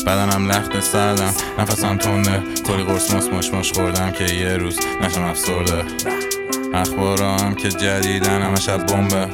بدنم لخت سردم، نفسم تنده، کلی قرص مش خوردم که یه روز نشم افسرده. اخبارام که جدیدن همه شب بمبه،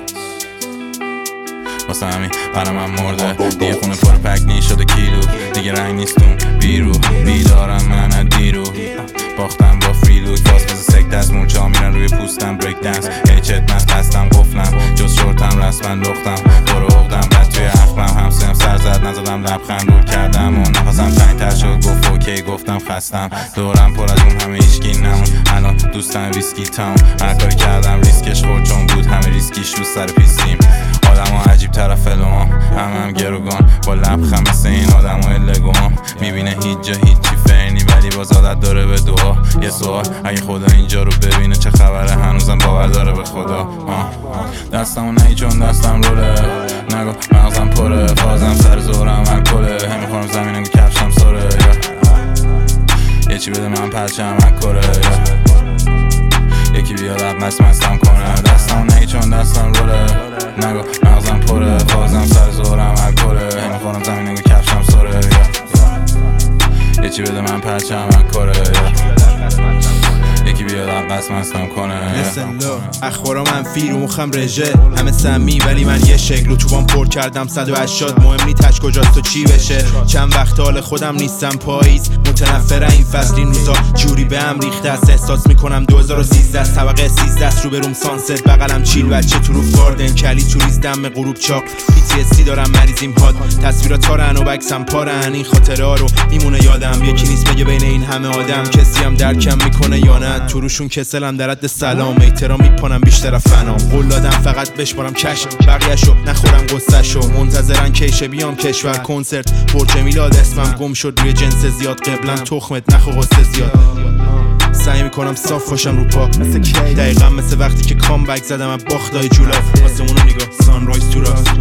واسه همین قلمم مرده. دیگه خونه پر پکنی شده کیلو، دیگه رنگ نیستون بیرو. بیدارم من از دیرو، باختم با فریلوک، فاز سکت از مورچه ها میرن روی پوستم. بریک دنس هیچت مست بستم قفلم، جز شورتم رسمن لختم برو اغدم. بعد توی اخمم همسویم سر زد، نزدم لبخند رول کردم و نفسم تنگتر شد. گفت اوکی گفتم خستم، دورم پر از اون همه ایشکی نمون. الان دوستم ویسکی تاون، هر کاری کردم ریسکش خورد چون بود همه ریسکیش رو سر پیستیم. آدم ها عجیب طرف لوام، هم گروگان با لبخند مثل این آدم های لگوام. میبینه هیچ جا هیچی فرنی ولی باز عادت داره به دعا. یه سوال اگه خدا اینجا رو ببینه چه خبره، هنوزم باور داره به خدا. دستمو نهی چون دستم روله، نگو مغزم پره، فازم سر زورم الکله. هم میخورم زمینم که کفشم سره، یه چی بده من پرچم اکره، یکی بیاد مستم کنه. دستمو نهی چون دستم روله، نگو مغزم پره، فازم سر زورم الکله. هم میخورم زمینم که کفشم سره، یه چی بده من پرچم اکره، یکی بیاد مستم کنه. اخبارا منفی رو مخم رژه، همه سمی ولی من یه شکل. توبام پر کردم 180، مهم نی تش کجاست و چی بشه. چند وقت حال خودم نیستم، پاییز متنفره این فصل. این روزا جوری به هم ریخته است، احساس میکنم 2013 طبقه 13 رو بروم سانست. بغلم چیل بچه تو روف گاردن، کلی توریست دم غروب چاق. PTSD دارم مریضیم هات، تصویرات تارن و بکسم پارن. این خاطره ها رو میمونه یادم، یکی نیست بگه بین این همه آدم کسی هم درکم میکنه یا نه. تو روشون کسلم در حد سلام، احترام میکنم بیشتر فنام. قول دادم فقط بشمارم کشم، بقیه‌شو نخورم قصه‌شو. منتظرن کیشه بیام کشور کنسرت، برج میلاد اسمم گم شد روی جنس زیاد. قبلا تخمت نخو قصه زیاد، سعی میکنم صاف باشم رو پا دقیقا مثل وقتی که کامبک زدم از باختای جولاف. واسه اونو نگاه سانرایز تو راست،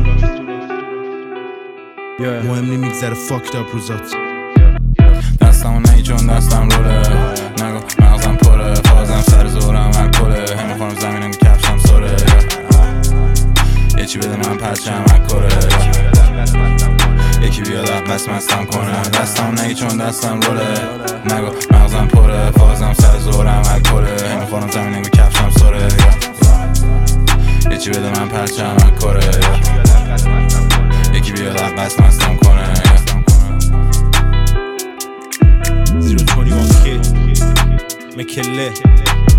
مهم نی میگذره فاکت اپ روزات. دستمو نهی چون دستم روله، نگو مغزم پره، فازم سر زورم الکله. هم میخورم زمینم که کفشم سره، یه چی بده من پرچم اکره، یکی بیاد مستم کنه. دستم نهی چون دستم روله، نگو مغزم پره، فازم سر زورم الکله. هم میخورم زمینم که کفشم سره، یه چی بده من پرچم اکره، یکی بیاد مستم کنه. 021 Kid مکله